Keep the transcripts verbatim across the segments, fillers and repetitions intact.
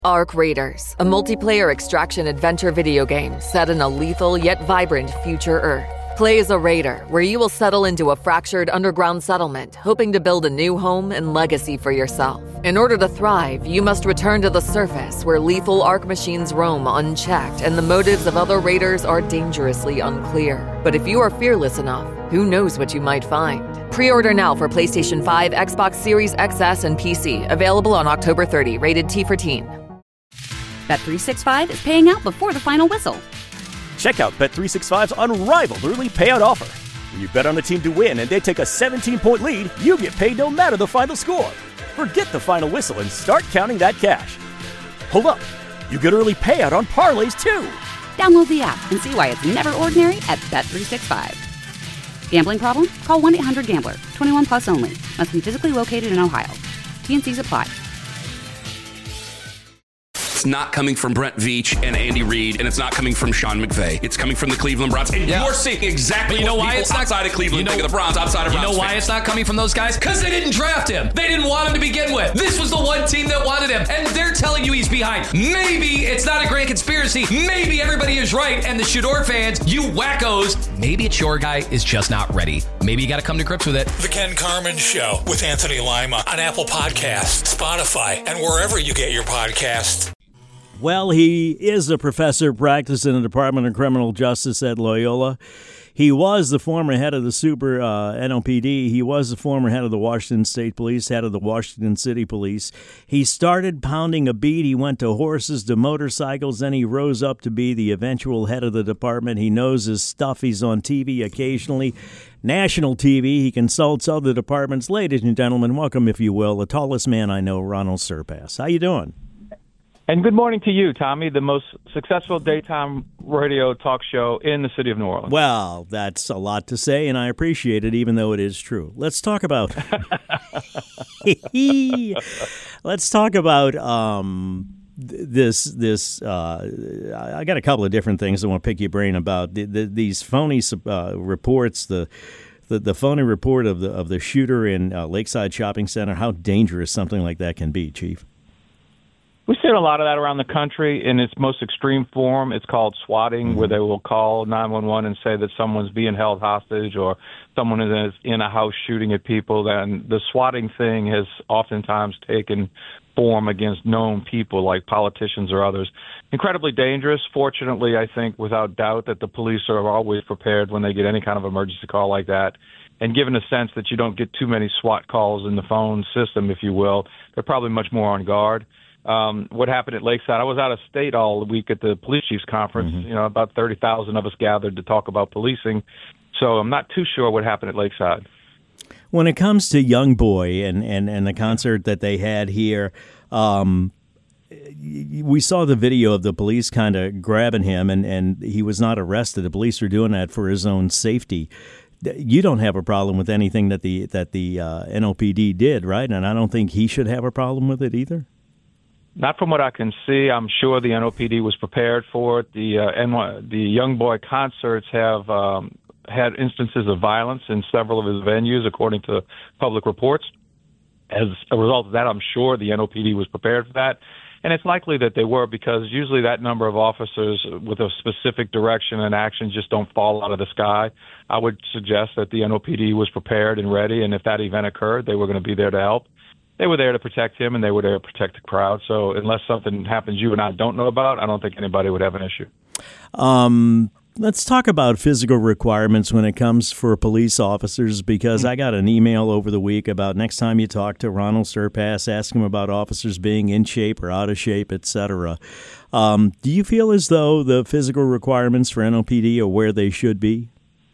Arc Raiders, a multiplayer extraction adventure video game set in a lethal yet vibrant future Earth. Play as a raider, where you will settle into a fractured underground settlement, hoping to build a new home and legacy for yourself. In order to thrive, you must return to the surface, where lethal Arc machines roam unchecked, and the motives of other raiders are dangerously unclear. But if you are fearless enough, who knows what you might find? Pre-order now for PlayStation five, Xbox Series X S, and P C. Available on October thirtieth. Rated T for teen. Bet three sixty-five is paying out before the final whistle. Check out Bet three sixty-five's unrivaled early payout offer. When you bet on a team to win and they take a seventeen-point lead, you get paid no matter the final score. Forget the final whistle and start counting that cash. Hold up. You get early payout on parlays, too. Download the app and see why it's never ordinary at Bet three sixty-five. Gambling problem? Call one eight hundred gambler. twenty-one plus only. Must be physically located in Ohio. T and Cs apply. It's not coming from Brent Veach and Andy Reid, and it's not coming from Sean McVay. It's coming from the Cleveland Browns. And yeah. You're seeing exactly you know what why people it's not, outside of Cleveland you know, think of the Browns, outside of You Browns know why fans. it's not coming from those guys? Because they didn't draft him. They didn't want him to begin with. This was the one team that wanted him, and they're telling you he's behind. Maybe it's not a grand conspiracy. Maybe everybody is right, and the Shador fans, you wackos, maybe it's your guy is just not ready. Maybe you got to come to grips with it. The Ken Carman Show with Anthony Lima on Apple Podcasts, Spotify, and wherever you get your podcasts. Well, he is a professor practicing in the Department of Criminal Justice at Loyola. He was the former head of the Super uh, N O P D. He was the former head of the Washington State Police, head of the Washington City Police. He started pounding a beat. He went to horses, to motorcycles. Then he rose up to be the eventual head of the department. He knows his stuff. He's on T V occasionally, national T V. He consults other departments. Ladies and gentlemen, welcome, if you will, the tallest man I know, Ronald Surpass. How you doing? And good morning to you, Tommy, the most successful daytime radio talk show in the city of New Orleans. Well, that's a lot to say, and I appreciate it, even though it is true. Let's talk about let's talk about um, this. This uh, I got a couple of different things I want to pick your brain about. The, the, these phony uh, reports. The The, the phony report of the of the shooter in uh, Lakeside Shopping Center. How dangerous something like that can be, Chief. We've seen a lot of that around the country in its most extreme form. It's called swatting, mm-hmm. where they will call nine one one and say that someone's being held hostage or someone is in a house shooting at people. And the swatting thing has oftentimes taken form against known people like politicians or others. Incredibly dangerous. Fortunately, I think without doubt that the police are always prepared when they get any kind of emergency call like that. And given the sense that you don't get too many SWAT calls in the phone system, if you will, they're probably much more on guard. Um, what happened at Lakeside, I was out of state all week at the police chiefs conference. Mm-hmm. You know, about thirty thousand of us gathered to talk about policing. So I'm not too sure what happened at Lakeside. When it comes to Young Boy and, and, and the concert that they had here, um, we saw the video of the police kind of grabbing him, and, and he was not arrested. The police were doing that for his own safety. You don't have a problem with anything that the that the uh, N O P D did, right? And I don't think he should have a problem with it either. Not from what I can see. I'm sure the N O P D was prepared for it. The uh, N- the Young Boy concerts have um, had instances of violence in several of his venues, according to public reports. As a result of that, I'm sure the N O P D was prepared for that. And it's likely that they were, because usually that number of officers with a specific direction and action just don't fall out of the sky. I would suggest that the N O P D was prepared and ready, and if that event occurred, they were going to be there to help. They were there to protect him, and they were there to protect the crowd. So unless something happens you and I don't know about, I don't think anybody would have an issue. Um, let's talk about physical requirements when it comes for police officers, because I got an email over the week about next time you talk to Ronald Surpass, ask him about officers being in shape or out of shape, et cetera. Um, do you feel as though the physical requirements for N O P D are where they should be?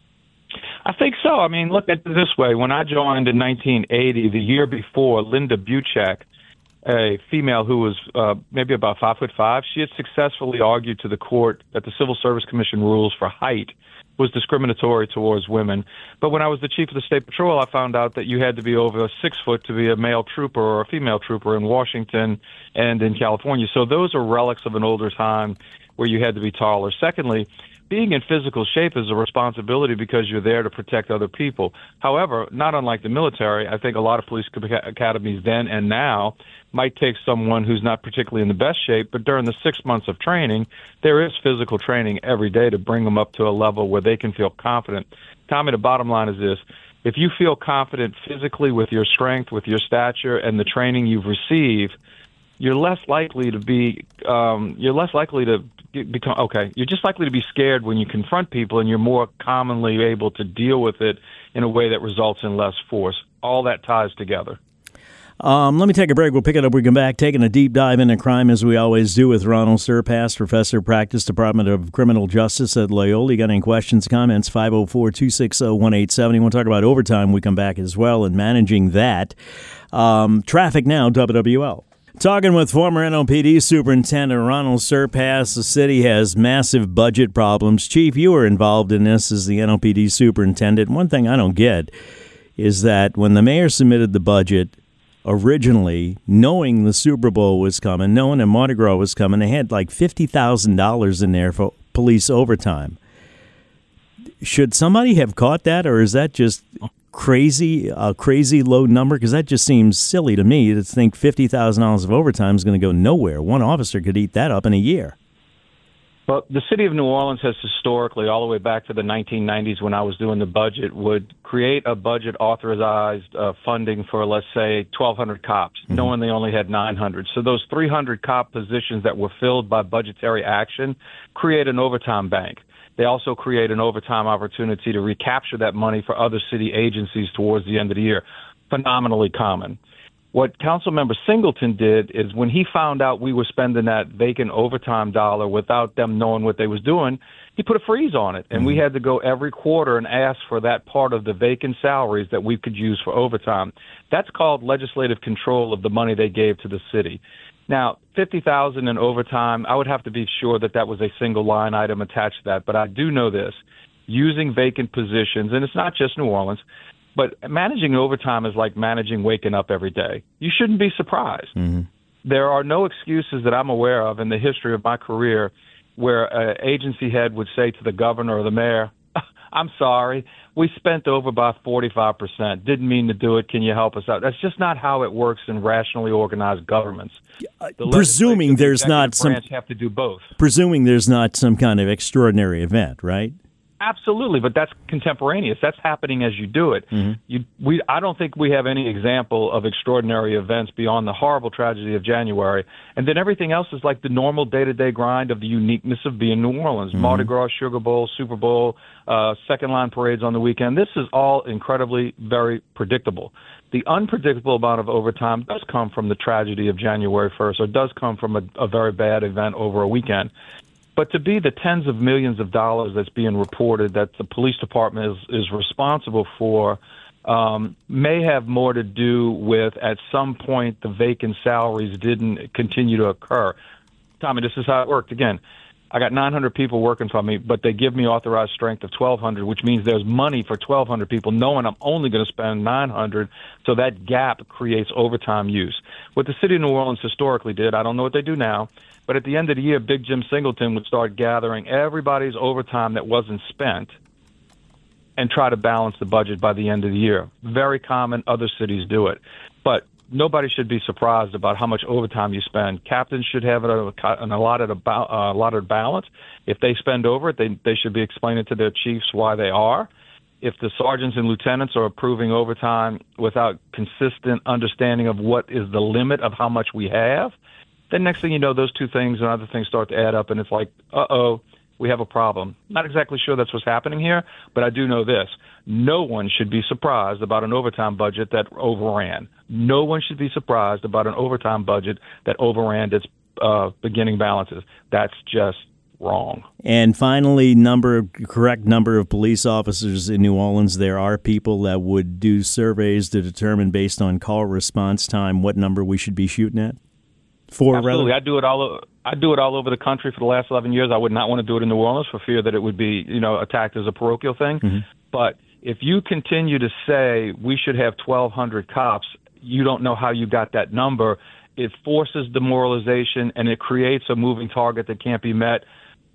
I think so. I mean, look at it this way. When I joined in nineteen eighty, the year before, Linda Buchek, a female who was uh, maybe about five foot five, she had successfully argued to the court that the Civil Service Commission rules for height was discriminatory towards women. But when I was the chief of the State Patrol, I found out that you had to be over six foot to be a male trooper or a female trooper in Washington and in California. So those are relics of an older time where you had to be taller. Secondly, being in physical shape is a responsibility because you're there to protect other people. However, not unlike the military, I think a lot of police academies then and now might take someone who's not particularly in the best shape, but during the six months of training, there is physical training every day to bring them up to a level where they can feel confident. Tommy, the bottom line is this. If you feel confident physically with your strength, with your stature, and the training you've received, you're less likely to be, um, you're less likely to become, okay, you're just likely to be scared when you confront people, and you're more commonly able to deal with it in a way that results in less force. All that ties together. Um, let me take a break. We'll pick it up. We come back, taking a deep dive into crime as we always do with Ronald Surpass, Professor of Practice, Department of Criminal Justice at Loyola. You got any questions, comments? five oh four, two six oh, one eight seven oh. We'll talk about overtime. We come back as well and managing that. Um, traffic now, W W L. Talking with former N O P D Superintendent Ronald Surpass. The city has massive budget problems. Chief, you were involved in this as the N O P D Superintendent. One thing I don't get is that when the mayor submitted the budget, originally, knowing the Super Bowl was coming, knowing that Mardi Gras was coming, they had like fifty thousand dollars in there for police overtime. Should somebody have caught that, or is that just crazy, a crazy low number? Because that just seems silly to me to think fifty thousand dollars of overtime is going to go nowhere. One officer could eat that up in a year. Well, the city of New Orleans has historically, all the way back to the nineteen nineties when I was doing the budget, would create a budget authorized uh, funding for, let's say, twelve hundred cops, mm-hmm. knowing they only had nine hundred. So those three hundred cop positions that were filled by budgetary action create an overtime bank. They also create an overtime opportunity to recapture that money for other city agencies towards the end of the year. Phenomenally common. What Councilmember Singleton did is when he found out we were spending that vacant overtime dollar without them knowing what they was doing, he put a freeze on it. And we had to go every quarter and ask for that part of the vacant salaries that we could use for overtime. That's called legislative control of the money they gave to the city. Now, fifty thousand dollars in overtime, I would have to be sure that that was a single line item attached to that. But I do know this. Using vacant positions, and it's not just New Orleans, but managing overtime is like managing waking up every day. You shouldn't be surprised. Mm-hmm. There are no excuses that I'm aware of in the history of my career where an agency head would say to the governor or the mayor, I'm sorry, we spent over by forty-five percent. Didn't mean to do it. Can you help us out? That's just not how it works in rationally organized governments. The presuming there's the not some have to do both. Presuming there's not some kind of extraordinary event, right? Absolutely, but that's contemporaneous. That's happening as you do it. Mm-hmm. You, we, I don't think we have any example of extraordinary events beyond the horrible tragedy of January. And then everything else is like the normal day-to-day grind of the uniqueness of being New Orleans. Mm-hmm. Mardi Gras, Sugar Bowl, Super Bowl, uh, second-line parades on the weekend. This is all incredibly very predictable. The unpredictable amount of overtime does come from the tragedy of January first, or does come from a, a very bad event over a weekend. But to be the tens of millions of dollars that's being reported that the police department is, is responsible for um, may have more to do with, at some point, the vacant salaries didn't continue to occur. Tommy, this is how it worked. Again, I got nine hundred people working for me, but they give me authorized strength of twelve hundred, which means there's money for twelve hundred people, knowing I'm only going to spend nine hundred, so that gap creates overtime use. What the city of New Orleans historically did, I don't know what they do now, but at the end of the year, Big Jim Singleton would start gathering everybody's overtime that wasn't spent and try to balance the budget by the end of the year. Very common. Other cities do it. But nobody should be surprised about how much overtime you spend. Captains should have an allotted, uh, allotted balance. If they spend over it, they, they should be explaining to their chiefs why they are. If the sergeants and lieutenants are approving overtime without consistent understanding of what is the limit of how much we have, then next thing you know, those two things and other things start to add up, and it's like, uh-oh, we have a problem. Not exactly sure that's what's happening here, but I do know this. No one should be surprised about an overtime budget that overran. No one should be surprised about an overtime budget that overran its uh, beginning balances. That's just wrong. And finally, number correct number of police officers in New Orleans. There are people that would do surveys to determine, based on call response time, what number we should be shooting at. For Absolutely, rather? I do it all. Over, I do it all over the country for the last eleven years. I would not want to do it in New Orleans for fear that it would be, you know, attacked as a parochial thing. Mm-hmm. But if you continue to say we should have twelve hundred cops, you don't know how you got that number. It forces demoralization and it creates a moving target that can't be met.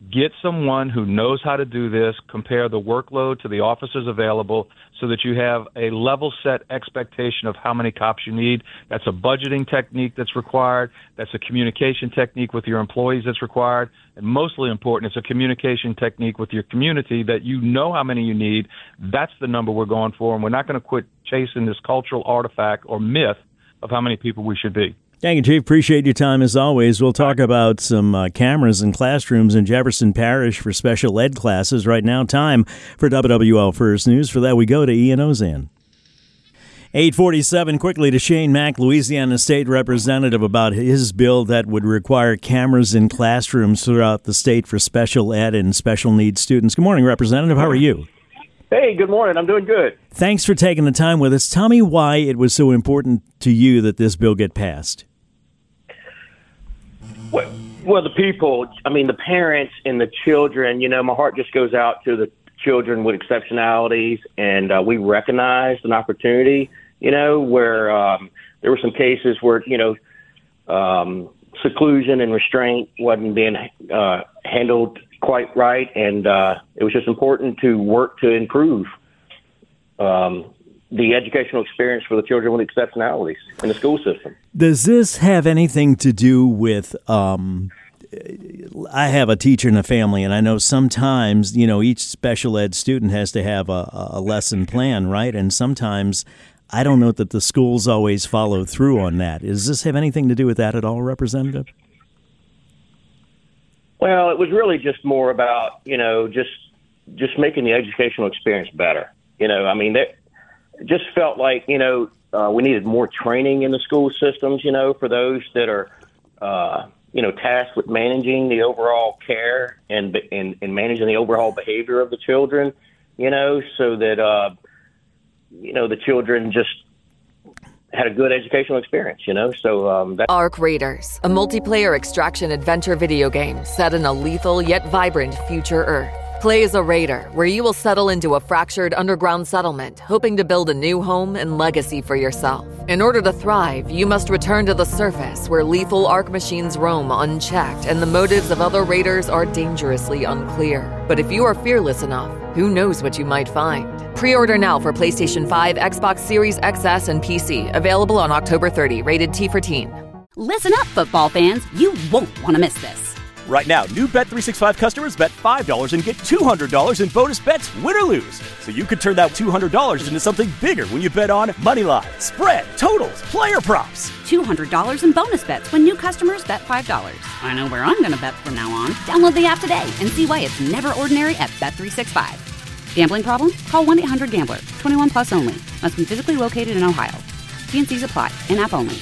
Get someone who knows how to do this, compare the workload to the officers available so that you have a level set expectation of how many cops you need. That's a budgeting technique that's required. That's a communication technique with your employees that's required. And mostly important, it's a communication technique with your community that you know how many you need. That's the number we're going for, and we're not going to quit chasing this cultural artifact or myth of how many people we should be. Thank you, Chief. Appreciate your time as always. We'll talk about some uh, cameras in classrooms in Jefferson Parish for special ed classes. Right now, time for W W L First News. For that, we go to Ian Ozan. eight forty-seven, quickly to Shane Mack, Louisiana State Representative, about his bill that would require cameras in classrooms throughout the state for special ed and special needs students. Good morning, Representative. How are you? Hey, good morning. I'm doing good. Thanks for taking the time with us. Tell me why it was so important to you that this bill get passed. Well, well, the people, I mean, the parents and the children, you know, my heart just goes out to the children with exceptionalities, and uh, we recognized an opportunity, you know, where um, there were some cases where, you know, um, seclusion and restraint wasn't being uh, handled quite right, and uh, it was just important to work to improve um, the educational experience for the children with exceptionalities in the school system. Does this have anything to do with, um, I have a teacher in a family, and I know sometimes, you know, each special ed student has to have a, a lesson plan, right? And sometimes I don't know that the schools always follow through on that. Does this have anything to do with that at all, Representative? Well, it was really just more about, you know, just just making the educational experience better. You know, I mean, it just felt like, you know, uh, we needed more training in the school systems, you know, for those that are, uh, you know, tasked with managing the overall care and, and, and managing the overall behavior of the children, you know, so that, uh, you know, the children just had a good educational experience, you know, so um, that. Ark Raiders, a multiplayer extraction adventure video game set in a lethal yet vibrant future Earth. Play as a raider, where you will settle into a fractured underground settlement, hoping to build a new home and legacy for yourself. In order to thrive, you must return to the surface, where lethal Ark machines roam unchecked, and the motives of other raiders are dangerously unclear. But if you are fearless enough, who knows what you might find? Pre-order now for PlayStation five, Xbox Series X S, and P C. Available on October thirtieth. Rated T for teen. Listen up, football fans. You won't want to miss this. Right now, new Bet three sixty-five customers bet five dollars and get two hundred dollars in bonus bets, win or lose. So you could turn that two hundred dollars into something bigger when you bet on money line, spread, totals, player props. two hundred dollars in bonus bets when new customers bet five dollars. I know where I'm going to bet from now on. Download the app today and see why it's never ordinary at Bet three sixty-five. Gambling problem? Call one eight hundred gambler. twenty-one plus only. Must be physically located in Ohio. T and C's apply. In-app only.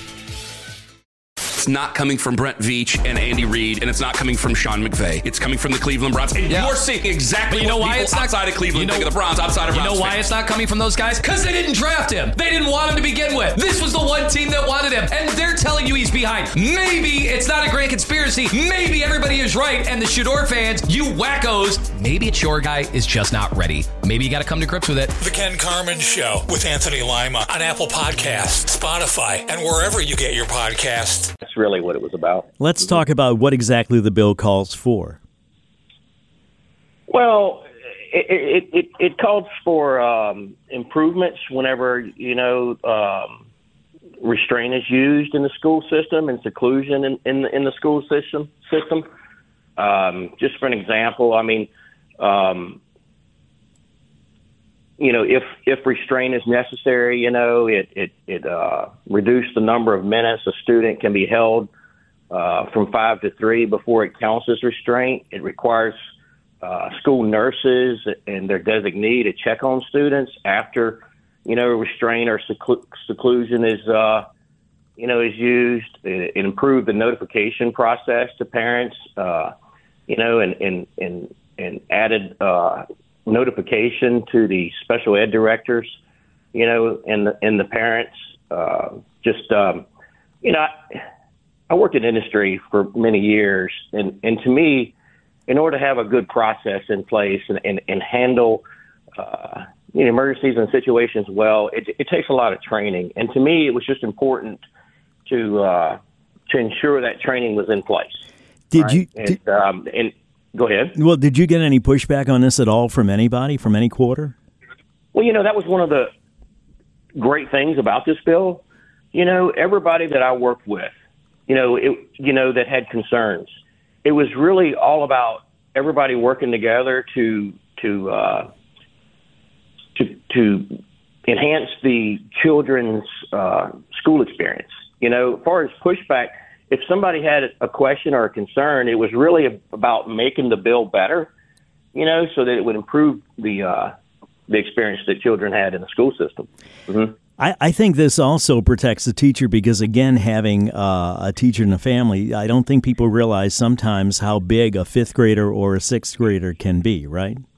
It's not coming from Brent Veach and Andy Reid, and it's not coming from Sean McVay. It's coming from the Cleveland Browns. And yeah. you're seeing exactly but you know what why people it's not outside of Cleveland you know, think of the Browns, outside of You Browns know why fans. it's not coming from those guys? Because they didn't draft him. They didn't want him to begin with. This was the one team that wanted him, and they're telling you he's behind. Maybe it's not a grand conspiracy. Maybe everybody is right, and the Shador fans, you wackos, maybe it's your guy is just not ready. Maybe you got to come to grips with it. The Ken Carman Show with Anthony Lima on Apple Podcasts, Spotify, and wherever you get your podcasts. That's really what it was about. Let's talk about what exactly the bill calls for. Well, it it, it, it calls for um, improvements whenever, you know, um, restraint is used in the school system and seclusion in, in, the, in the school system. system. Um, just for an example, I mean, um, you know, if, if restraint is necessary, you know, it, it, it uh, reduces the number of minutes a student can be held uh, from five to three before it counts as restraint. It requires uh, school nurses and their designee to check on students after, you know, restraint or seclu- seclusion is, uh, you know, is used. It, it improved the notification process to parents, uh, you know, and, and, and, and added uh, notification to the special ed directors, you know, and the, and the parents. Uh, just, um, you know, I, I worked in industry for many years, and, and to me, in order to have a good process in place and, and, and handle uh, you know, emergencies and situations well, it, it takes a lot of training. And to me, it was just important to uh, to ensure that training was in place. Did right? you? And, did, um, and Go ahead. Well, did you get any pushback on this at all from anybody, from any quarter? Well, you know, that was one of the great things about this bill. You know, everybody that I worked with, you know, it, you know, that had concerns, it was really all about everybody working together to to uh, to to enhance the children's uh, school experience. You know, as far as pushback, if somebody had a question or a concern, it was really about making the bill better, you know, so that it would improve the uh, the experience that children had in the school system. Mm-hmm. I, I think this also protects the teacher because, again, having uh, a teacher in a family, I don't think people realize sometimes how big a fifth grader or a sixth grader can be, right? one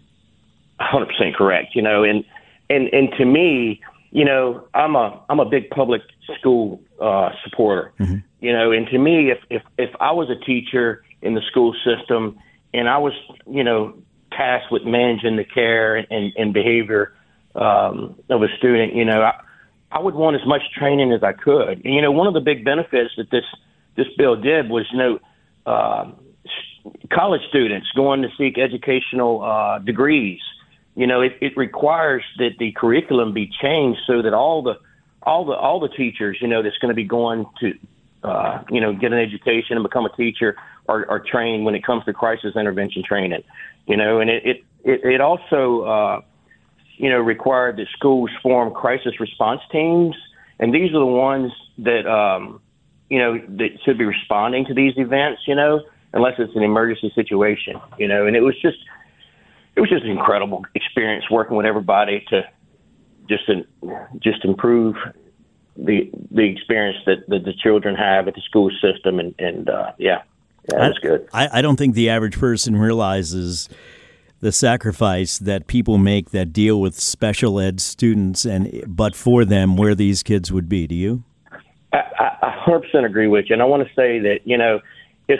hundred percent correct. You know, and and and to me, you know, I'm a I'm a big public school uh, supporter. Mm-hmm. You know, and to me, if, if if I was a teacher in the school system and I was, you know, tasked with managing the care and, and behavior um, of a student, you know, I, I would want as much training as I could. And, you know, one of the big benefits that this this bill did was, you know, uh, college students going to seek educational uh, degrees. You know, it, it requires that the curriculum be changed so that all the all the all the teachers, you know, that's going to be going to Uh, you know, get an education and become a teacher or, or trained when it comes to crisis intervention training, you know, and it, it, it, it also, uh, you know, required that schools form crisis response teams. And these are the ones that, um, you know, that should be responding to these events, you know, unless it's an emergency situation, you know, and it was just, it was just an incredible experience working with everybody to just, just improve the the experience that, that the children have at the school system. And, and uh, yeah, yeah, that's good. I, I don't think the average person realizes the sacrifice that people make that deal with special ed students, and but for them, where these kids would be. Do you? I, I, I one hundred percent agree with you. And I want to say that, you know, if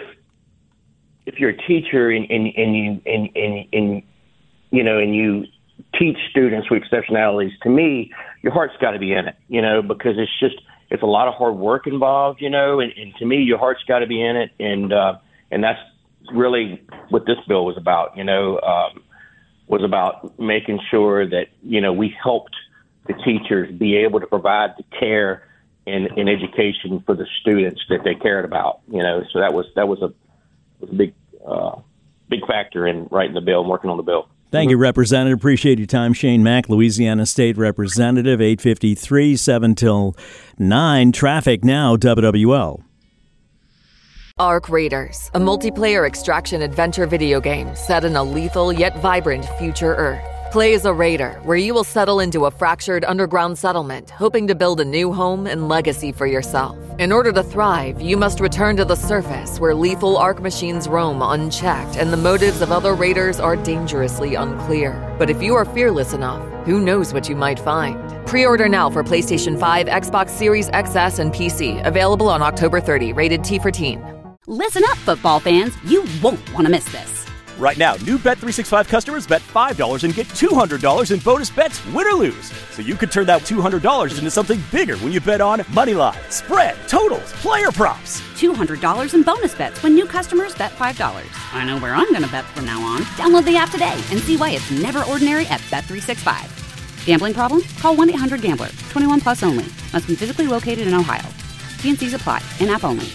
if you're a teacher and, and, and you and, and, and you know, and you teach students with exceptionalities, to me, your heart's got to be in it, you know, because it's just, it's a lot of hard work involved, you know, and, and to me, your heart's got to be in it. And, uh, and that's really what this bill was about, you know, um, was about making sure that, you know, we helped the teachers be able to provide the care and, and education for the students that they cared about, you know, so that was, that was a, was a big, uh, big factor in writing the bill and working on the bill. Thank you, Representative. Appreciate your time. Shane Mack, Louisiana State Representative, eight fifty-three, seven till nine. Traffic now, W W L. Arc Raiders, a multiplayer extraction adventure video game set in a lethal yet vibrant future Earth. Play as a raider, where you will settle into a fractured underground settlement, hoping to build a new home and legacy for yourself. In order to thrive, you must return to the surface, where lethal Arc machines roam unchecked and the motives of other raiders are dangerously unclear. But if you are fearless enough, who knows what you might find? Pre-order now for PlayStation five, Xbox Series X S, and P C. Available on October thirtieth. Rated T for teen. Listen up, football fans. You won't want to miss this. Right now, new Bet three sixty-five customers bet five dollars and get two hundred dollars in bonus bets, win or lose. So you could turn that two hundred dollars into something bigger when you bet on money line, spread, totals, player props. two hundred dollars in bonus bets when new customers bet five dollars. I know where I'm going to bet from now on. Download the app today and see why it's never ordinary at Bet three sixty-five. Gambling problem? Call one eight hundred gambler. twenty-one plus only. Must be physically located in Ohio. T and C's apply. In-app only.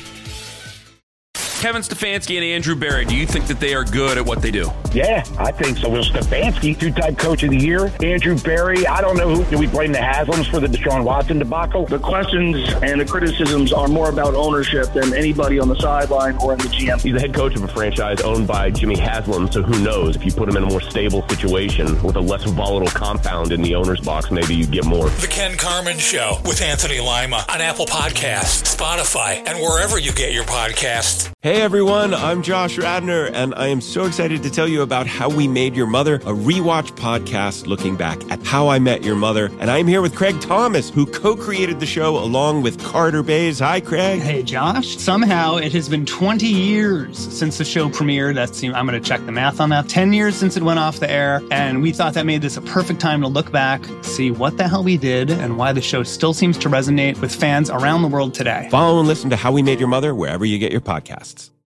Kevin Stefanski and Andrew Berry, do you think that they are good at what they do? Yeah, I think so. Will Stefanski, two-time coach of the year. Andrew Berry, I don't know who. Do we blame the Haslams for the Deshaun Watson debacle? The questions and the criticisms are more about ownership than anybody on the sideline or in the G M. He's the head coach of a franchise owned by Jimmy Haslam, so who knows? If you put him in a more stable situation with a less volatile compound in the owner's box, maybe you get more. The Ken Carman Show with Anthony Lima on Apple Podcasts, Spotify, and wherever you get your podcasts. Hey everyone, I'm Josh Radner, and I am so excited to tell you about How We Made Your Mother, a rewatch podcast looking back at How I Met Your Mother. And I'm here with Craig Thomas, who co-created the show along with Carter Bays. Hi, Craig. Hey, Josh. Somehow it has been twenty years since the show premiered. That's, I'm going to check the math on that. ten years since it went off the air, and we thought that made this a perfect time to look back, see what the hell we did, and why the show still seems to resonate with fans around the world today. Follow and listen to How We Made Your Mother wherever you get your podcasts.